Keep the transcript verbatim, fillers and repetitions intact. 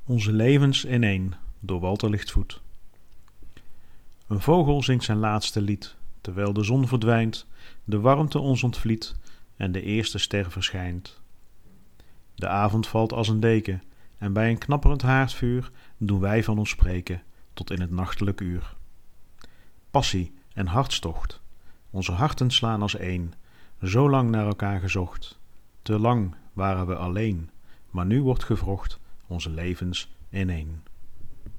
Onze levens ineen, door Walter Lichtvoet. Een vogel zingt zijn laatste lied, terwijl de zon verdwijnt, de warmte ons ontvliet en de eerste ster verschijnt. De avond valt als een deken en bij een knapperend haardvuur doen wij van ons spreken tot in het nachtelijk uur. Passie en hartstocht, onze harten slaan als één, zo lang naar elkaar gezocht. Te lang waren we alleen, maar nu wordt gewrocht onze levens ineen.